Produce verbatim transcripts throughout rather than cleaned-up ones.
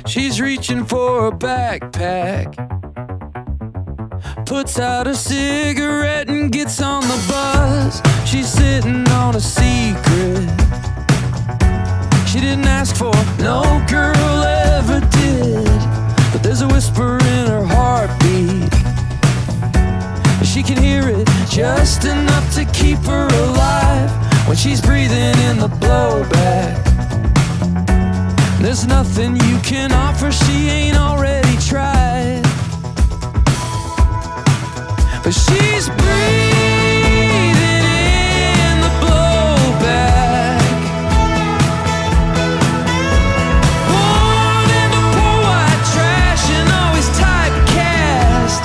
She's reaching for a backpack, puts out a cigarette and gets on the bus. She's sitting on a secret she didn't ask for, no girl ever did. But there's a whisper in her heartbeat, she can hear it just enough to keep her alive when she's breathing in the blowback. There's nothing you can offer she ain't already tried, but she's breathing in the blowback. Born into poor white trash and always typecast,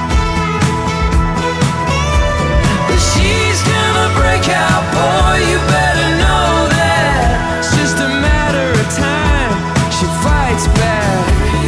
but she's gonna break out, boy, you better know that. It's just a matter of time, she fights back.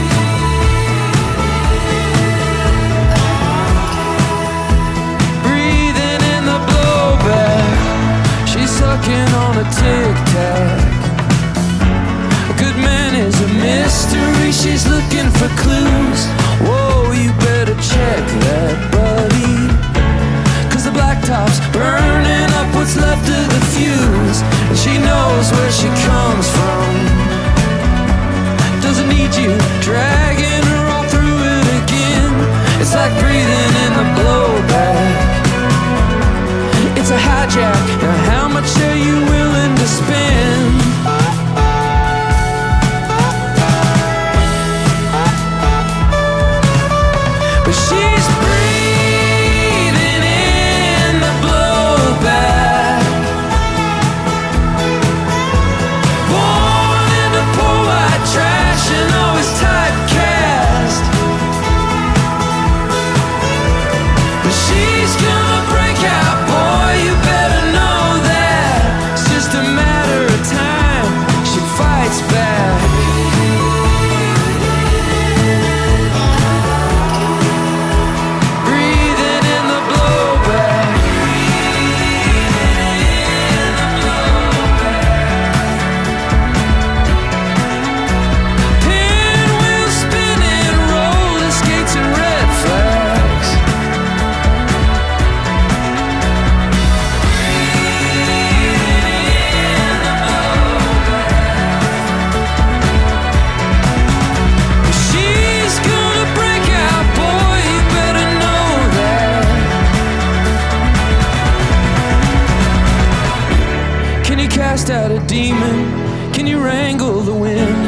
Breathing in the blowback, she's sucking on a tic-tac. A good man is a mystery, she's looking for clues. Whoa, you better check that, buddy, 'cause the blacktop's burning up what's left of the fuse, and she knows where she comes from. Doesn't need you dragging her all through it again. It's like breathing in the blowback. It's a hijack. Now how much are you willing to spend? But she's breathing in the blowback. Born into poor white trash and always typecast, but she's gonna break out, boy, you better know that. It's just a matter of time, she fights back. Breathing in the blowback. Pinwheel spinning, roller skates and red flags. She's gonna break out, boy, you better know that. Can you cast out a demon? Can you wrangle the wind?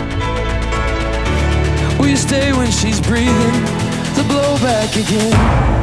Will you stay when she's breathing the blowback again?